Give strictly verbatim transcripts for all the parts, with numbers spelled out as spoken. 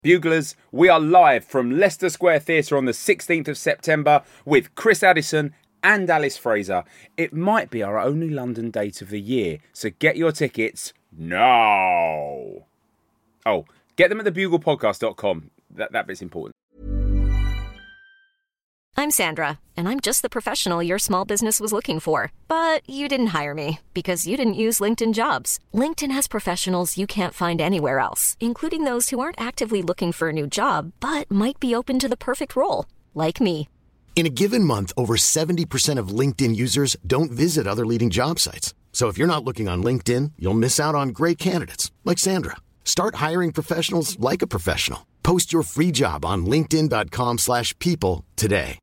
Buglers, we are live from Leicester Square Theatre on the sixteenth of September with Chris Addison and Alice Fraser. It might be our only London date of the year, so get your tickets now. Oh, get them at the bugle podcast dot com. That, that bit's important. I'm Sandra, and I'm just the professional your small business was looking for. But you didn't hire me because you didn't use LinkedIn Jobs. LinkedIn has professionals you can't find anywhere else, including those who aren't actively looking for a new job, but might be open to the perfect role, like me. In a given month, over seventy percent of LinkedIn users don't visit other leading job sites. So if you're not looking on LinkedIn, you'll miss out on great candidates, like Sandra. Start hiring professionals like a professional. Post your free job on linkedin dot com slash people today.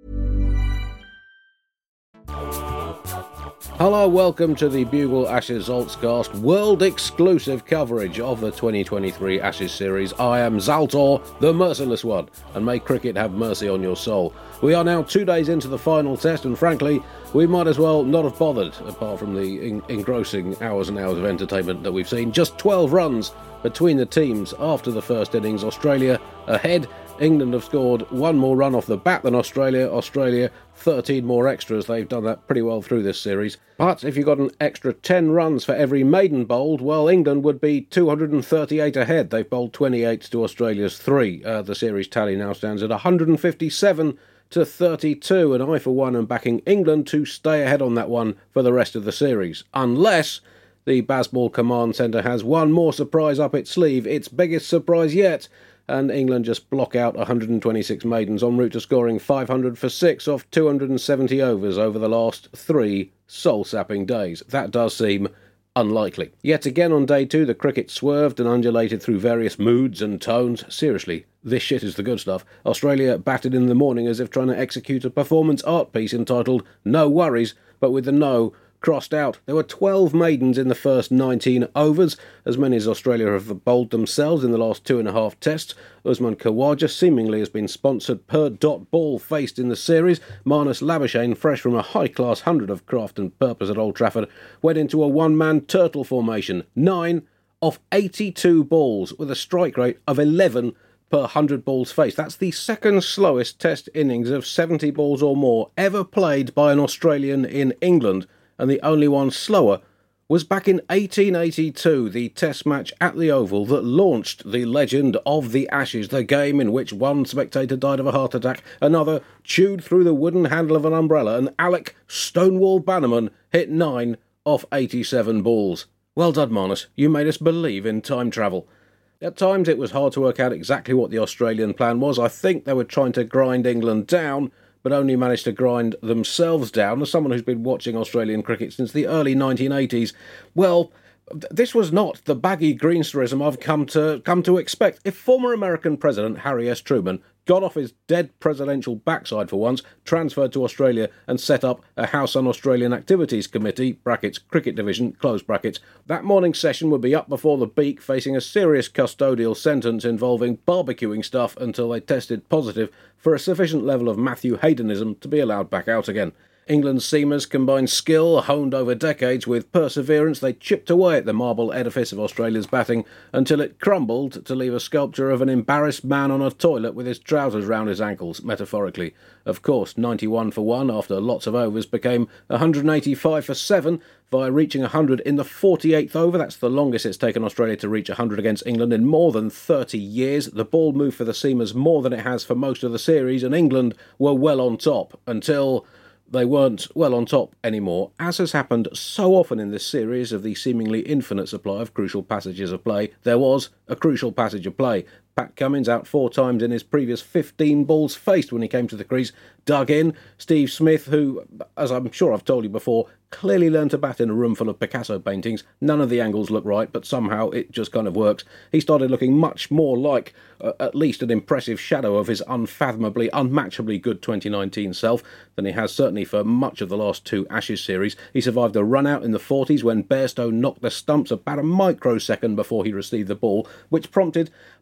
Hello, welcome to the Bugle Ashes Zoltzcast, world exclusive coverage of the twenty twenty-three Ashes series. I am Zaltor, the merciless one, and may cricket have mercy on your soul. We are now two days into the final test, and frankly, we might as well not have bothered, apart from the en- engrossing hours and hours of entertainment that we've seen. Just twelve runs between the teams after the first innings. Australia ahead. England have scored one more run off the bat than Australia. Australia, thirteen more extras. They've done that pretty well through this series. But if you got an extra ten runs for every maiden bowled, well, England would be two hundred thirty-eight ahead. They've bowled twenty-eight to Australia's three. Uh, the series tally now stands at one hundred fifty-seven to thirty-two, and I, for one, am backing England to stay ahead on that one for the rest of the series. Unless the Bazball Command Centre has one more surprise up its sleeve, its biggest surprise yet, and England just block out one hundred twenty-six maidens en route to scoring five hundred for six off two hundred seventy overs over the last three soul-sapping days. That does seem unlikely. Yet again on day two, the cricket swerved and undulated through various moods and tones. Seriously, this shit is the good stuff. Australia batted in the morning as if trying to execute a performance art piece entitled No Worries, but with the no crossed out. There were twelve maidens in the first nineteen overs, as many as Australia have bowled themselves in the last two and a half tests. Usman Khawaja seemingly has been sponsored per dot ball faced in the series. Marnus Labuschagne, fresh from a high-class hundred of craft and purpose at Old Trafford, went into a one-man turtle formation. Nine of eighty-two balls with a strike rate of eleven per one hundred balls faced. That's the second slowest test innings of seventy balls or more ever played by an Australian in England, and the only one slower was back in eighteen eighty-two, the test match at the Oval that launched the legend of the Ashes, the game in which one spectator died of a heart attack, another chewed through the wooden handle of an umbrella, and Alec Stonewall Bannerman hit nine off eighty-seven balls. Well done, Marnus. You made us believe in time travel. At times it was hard to work out exactly what the Australian plan was. I think they were trying to grind England down, but only managed to grind themselves down. As someone who's been watching Australian cricket since the early nineteen eighties, well, th- this was not the baggy greensterism I've come to come to expect. If former American President Harry S. Truman got off his dead presidential backside for once, transferred to Australia and set up a House Un-Australian Activities Committee, brackets, cricket division, close brackets, that morning session would be up before the beak, facing a serious custodial sentence involving barbecuing stuff until they tested positive for a sufficient level of Matthew Haydenism to be allowed back out again. England's seamers combined skill, honed over decades, with perseverance. They chipped away at the marble edifice of Australia's batting until it crumbled to leave a sculpture of an embarrassed man on a toilet with his trousers round his ankles, metaphorically. Of course, ninety-one for one after lots of overs became one hundred eighty-five for seven via reaching one hundred in the forty-eighth over. That's the longest it's taken Australia to reach one hundred against England in more than thirty years. The ball moved for the seamers more than it has for most of the series, and England were well on top until they weren't well on top anymore, as has happened so often in this series of the seemingly infinite supply of crucial passages of play. There was a crucial passage of play. Pat Cummins out four times in his previous fifteen balls faced when he came to the crease, dug in. Steve Smith, who, as I'm sure I've told you before, clearly learned to bat in a room full of Picasso paintings. None of the angles look right, but somehow it just kind of works. He started looking much more like uh, at least an impressive shadow of his unfathomably, unmatchably good twenty nineteen self than he has certainly for much of the last two Ashes series. He survived a run-out in the forties when Bairstow knocked the stumps about a microsecond before he received the ball, which prompted much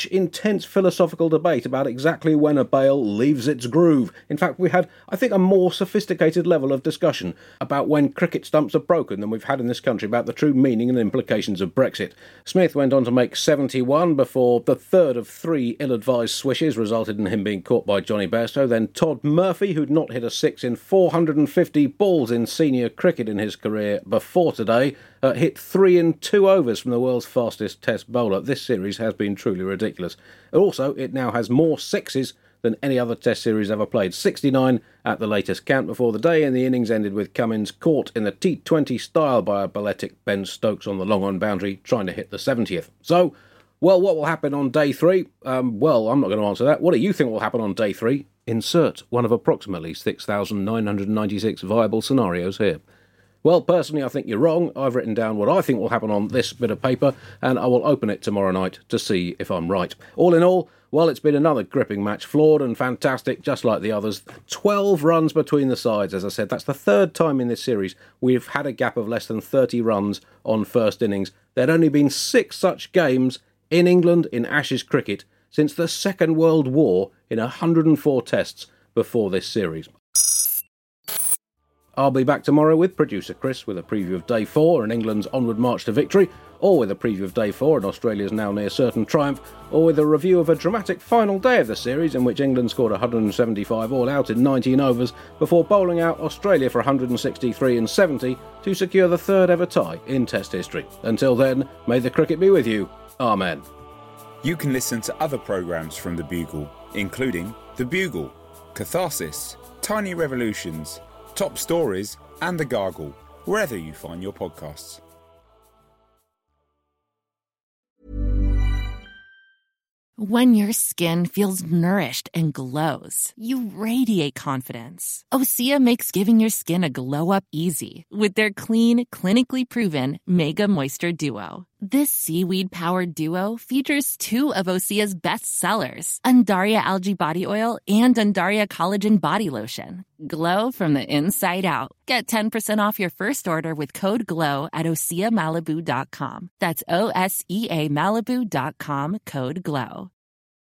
intense philosophical debate about exactly when a bale leaves its groove. In fact, we had, I think, a more sophisticated level of discussion about when cricket stumps are broken than we've had in this country about the true meaning and implications of Brexit. Smith went on to make seventy-one before the third of three ill-advised swishes resulted in him being caught by Johnny Bairstow. Then Todd Murphy, who'd not hit a six in four hundred fifty balls in senior cricket in his career before today, uh, hit three in two overs from the world's fastest test bowler. This series has been truly ridiculous. Also, it now has more sixes than any other test series ever played. sixty-nine at the latest count before the day, and the innings ended with Cummins caught in the T twenty style by a balletic Ben Stokes on the long-on boundary, trying to hit the seventieth. So, well, what will happen on day three? Um, well, I'm not going to answer that. What do you think will happen on day three? Insert one of approximately six thousand nine hundred ninety-six viable scenarios here. Well, personally, I think you're wrong. I've written down what I think will happen on this bit of paper, and I will open it tomorrow night to see if I'm right. All in all, well, it's been another gripping match, flawed and fantastic, just like the others. twelve runs between the sides, as I said. That's the third time in this series we've had a gap of less than thirty runs on first innings. There'd only been six such games in England in Ashes cricket since the Second World War in one hundred four tests before this series. I'll be back tomorrow with producer Chris with a preview of Day four and England's onward march to victory, or with a preview of Day four and Australia's now near certain triumph, or with a review of a dramatic final day of the series in which England scored one hundred seventy-five all out in nineteen overs before bowling out Australia for one hundred sixty-three and seventy to secure the third ever tie in Test history. Until then, may the cricket be with you. Amen. You can listen to other programmes from The Bugle, including The Bugle, Catharsis, Tiny Revolutions, Top Stories and The Gargle, wherever you find your podcasts. When your skin feels nourished and glows, you radiate confidence. Osea makes giving your skin a glow-up easy with their clean, clinically proven Mega Moisture Duo. This seaweed-powered duo features two of Osea's best sellers, Undaria Algae Body Oil and Undaria Collagen Body Lotion. Glow from the inside out. Get ten percent off your first order with code GLOW at osea malibu dot com. That's O S E A Malibu dot com, code GLOW.